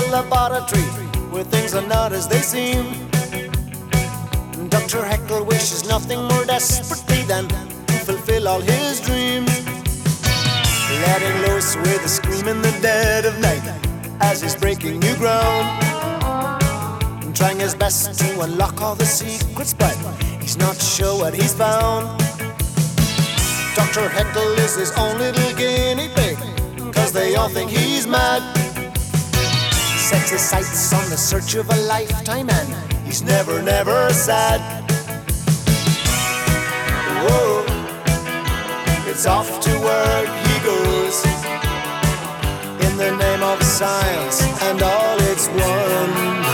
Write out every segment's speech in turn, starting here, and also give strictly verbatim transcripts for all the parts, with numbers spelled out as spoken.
laboratory where things are not as they seem. Doctor Heckle wishes nothing more desperately than to fulfill all his dreams. Letting loose with a scream in the dead of night as he's breaking new ground, and trying his best to unlock all the secrets, but he's not sure what he's found. Doctor Heckle is his own little guinea pig, cause they all think he's mad. He sets his sights on the search of a lifetime, and he's never, never sad. Whoa, it's off to work he goes, in the name of science and all its wonders.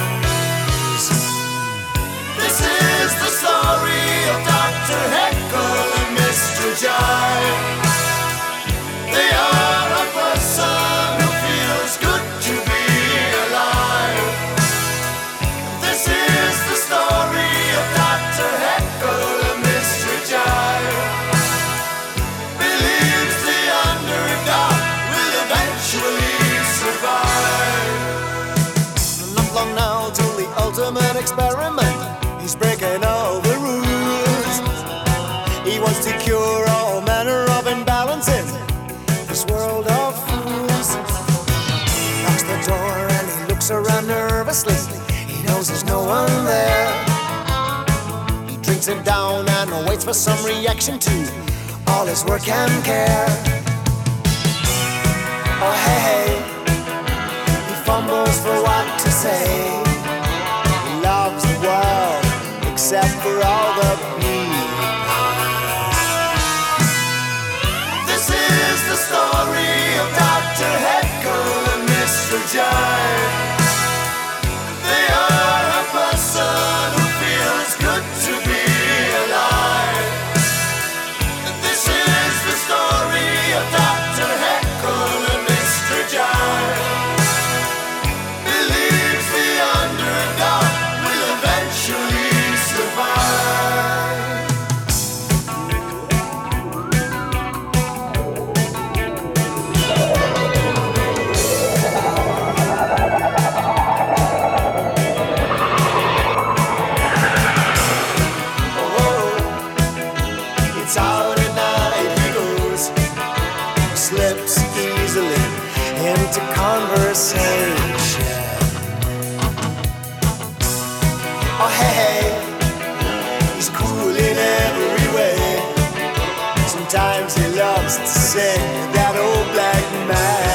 This is the story of Doctor Heckle and Mister Jive. They are a person who feels good to be alive. This is the story of Doctor Heckle and Mister Jive. Believes the underdog will eventually survive. Not long now till the ultimate experiment. He's breaking all the rules. He wants to cure all manner of imbalance in this world of fools. He locks the door and he looks around nervously. He knows there's no one there. He drinks it down and waits for some reaction to all his work and care. Oh hey, hey, he fumbles for what to say. He loves the world except for all the people. This is the story of Doctor Heckle and Mister Jive. They are a person who feels good to be alive. This is the story of Doctor Heckle and Mister Jive. Believes the underdog will eventually survive. It's out at night he goes, slips easily into conversation. Oh hey, hey, he's cool in every way. Sometimes he loves to sing that old black man.